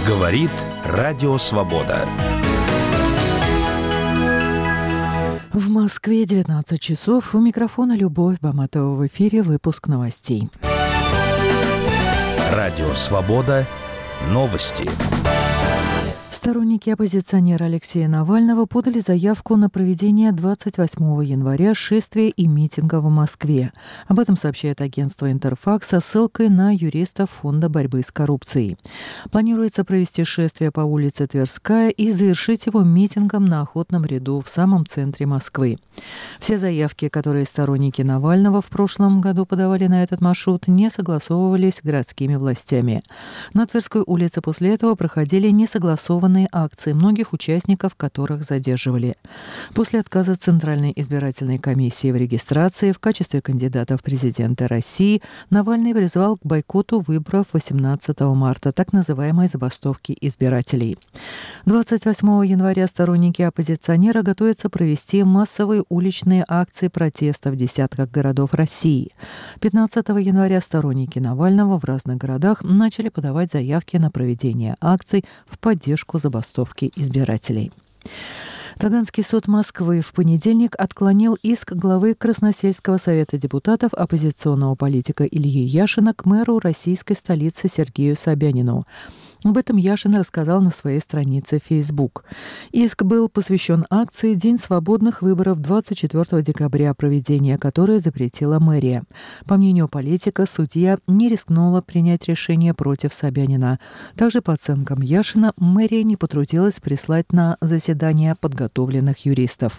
Говорит Радио Свобода. В Москве 19 часов. У микрофона Любовь Баматова. В эфире выпуск новостей. Радио Свобода. Новости. Сторонники оппозиционера Алексея Навального подали заявку на проведение 28 января шествия и митинга в Москве. Об этом сообщает агентство «Интерфакс» со ссылкой на юристов Фонда борьбы с коррупцией. Планируется провести шествие по улице Тверская и завершить его митингом на Охотном ряду в самом центре Москвы. Все заявки, которые сторонники Навального в прошлом году подавали на этот маршрут, не согласовывались с городскими властями. На Тверской улице после этого проходили несогласованные акции, многих участников которых задерживали. После отказа Центральной избирательной комиссии в регистрации в качестве кандидата в президенты России Навальный призвал к бойкоту выборов 18 марта, так называемой забастовки избирателей. 28 января сторонники оппозиционера готовятся провести массовые уличные акции протеста в десятках городов России. 15 января сторонники Навального в разных городах начали подавать заявки на проведение акций в поддержку забастовки избирателей. Таганский суд Москвы в понедельник отклонил иск главы Красносельского совета депутатов оппозиционного политика Ильи Яшина к мэру российской столицы Сергею Собянину. Об этом Яшин рассказал на своей странице в Facebook. Иск был посвящен акции «День свободных выборов» 24 декабря, проведение которой запретила мэрия. По мнению политика, судья не рискнула принять решение против Собянина. Также, по оценкам Яшина, мэрия не потрудилась прислать на заседание подготовленных юристов.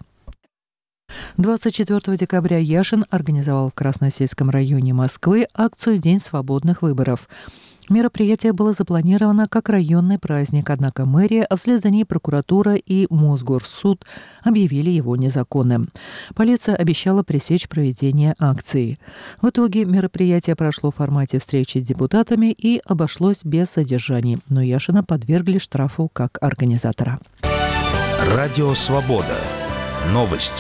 24 декабря Яшин организовал в Красносельском районе Москвы акцию «День свободных выборов». Мероприятие было запланировано как районный праздник, однако мэрия, а вслед за ней прокуратура и Мосгорсуд объявили его незаконным. Полиция обещала пресечь проведение акции. В итоге мероприятие прошло в формате встречи с депутатами и обошлось без задержаний, но Яшина подвергли штрафу как организатора. Радио Свобода. Новости.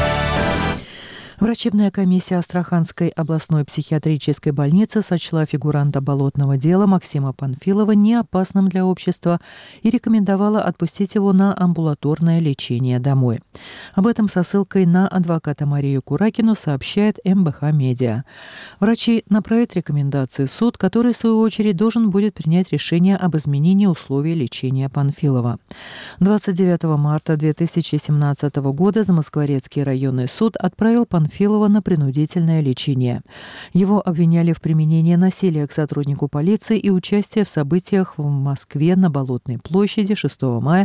Врачебная комиссия Астраханской областной психиатрической больницы сочла фигуранта болотного дела Максима Панфилова неопасным для общества и рекомендовала отпустить его на амбулаторное лечение домой. Об этом со ссылкой на адвоката Марию Куракину сообщает МБХ Медиа. Врачи направят рекомендации в суд, который, в свою очередь, должен будет принять решение об изменении условий лечения Панфилова. 29 марта 2017 года Замоскворецкий районный суд отправил Панфилова на принудительное лечение. Его обвиняли в применении насилия к сотруднику полиции и участии в событиях в Москве на Болотной площади 6 мая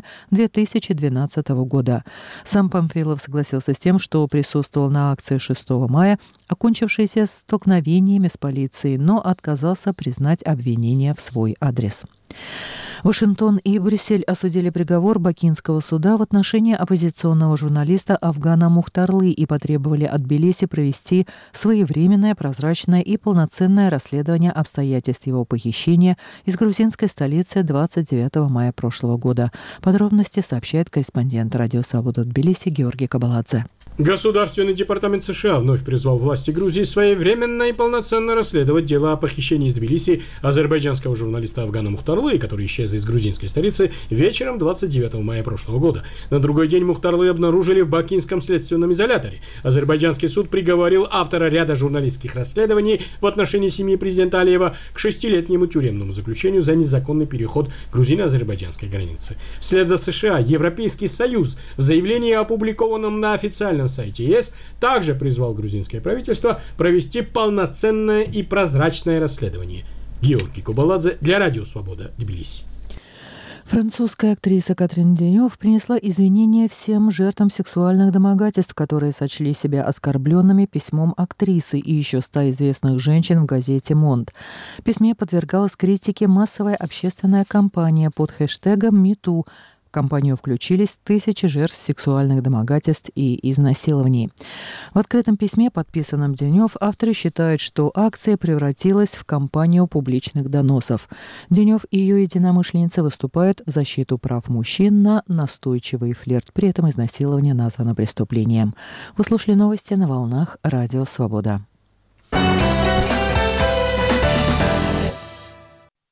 2012 года. Сам Панфилов согласился с тем, что присутствовал на акции 6 мая, окончившейся столкновениями с полицией, но отказался признать обвинения в свой адрес. Вашингтон и Брюссель осудили приговор Бакинского суда в отношении оппозиционного журналиста Афгана Мухтарлы и потребовали от Тбилиси провести своевременное, прозрачное и полноценное расследование обстоятельств его похищения из грузинской столицы 29 мая прошлого года. Подробности сообщает корреспондент Радио Свобода Тбилиси Георгий Кабаладзе. Государственный департамент США вновь призвал власти Грузии своевременно и полноценно расследовать дело о похищении из Тбилиси азербайджанского журналиста Афгана Мухтарлы, который исчез из грузинской столицы вечером 29 мая прошлого года. На другой день Мухтарлы обнаружили в Бакинском следственном изоляторе. Азербайджанский суд приговорил автора ряда журналистских расследований в отношении семьи президента Алиева к 6-летнему тюремному заключению за незаконный переход грузино-азербайджанской границы. Вслед за США Европейский Союз в заявлении, опубликованном на официальном сайте ЕС, также призвал грузинское правительство провести полноценное и прозрачное расследование. Георгий Кабаладзе для Радио Свобода, Тбилиси. Французская актриса Катрин Денев принесла извинения всем жертвам сексуальных домогательств, которые сочли себя оскорбленными письмом актрисы и еще 100 известных женщин в газете «Монд». В письме подвергалась критике массовая общественная кампания под хэштегом «МИТУ». В кампанию включились тысячи жертв сексуальных домогательств и изнасилований. В открытом письме, подписанном Денев, авторы считают, что акция превратилась в кампанию публичных доносов. Денев и ее единомышленницы выступают в защиту прав мужчин на настойчивый флирт. При этом изнасилование названо преступлением. Вы слушали новости на волнах Радио Свобода.